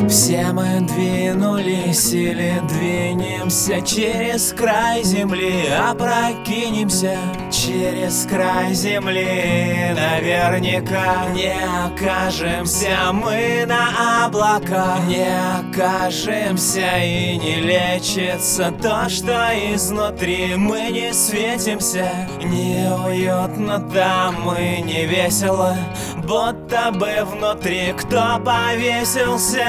Все мы двинулись или двинемся через край земли, опрокинемся через край земли. Наверняка не окажемся мы на облаках, не окажемся и не лечится то, что изнутри. Мы не светимся, неуютно там и не весело, будто бы внутри кто повесился.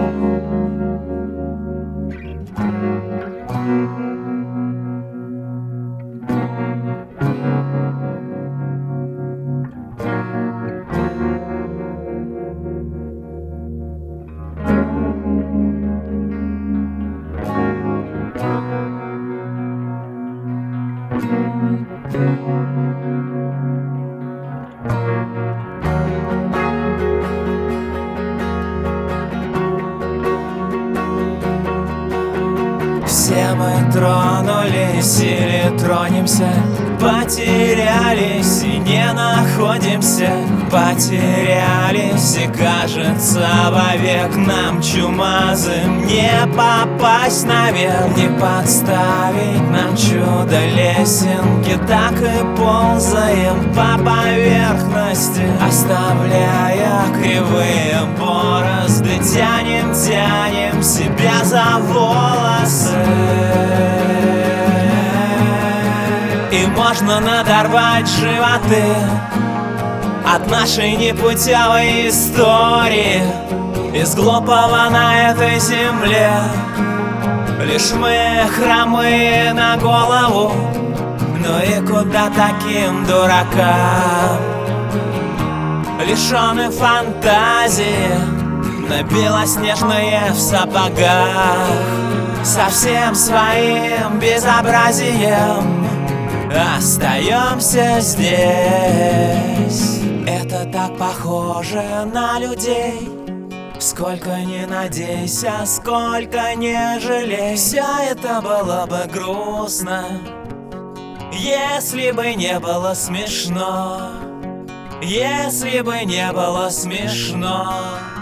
Все мы тронулись или тронемся, потерялись и не находимся. Потерялись и кажется вовек нам чумазым не попасть наверх, не подставить нам чудо лесенки. Так и ползаем по поверхности, оставляя кривые борозды. Тянем себя за волосы, и можно надорвать животы от нашей непутевой истории. Из глупого на этой земле лишь мы хромые на голову. Ну и куда таким дуракам, лишённым фантазии, на белоснежные в сапогах, со всем своим безобразием остаемся здесь. Это так похоже на людей. Сколько ни надейся, сколько не жалей, все это было бы грустно, если бы не было смешно, если бы не было смешно.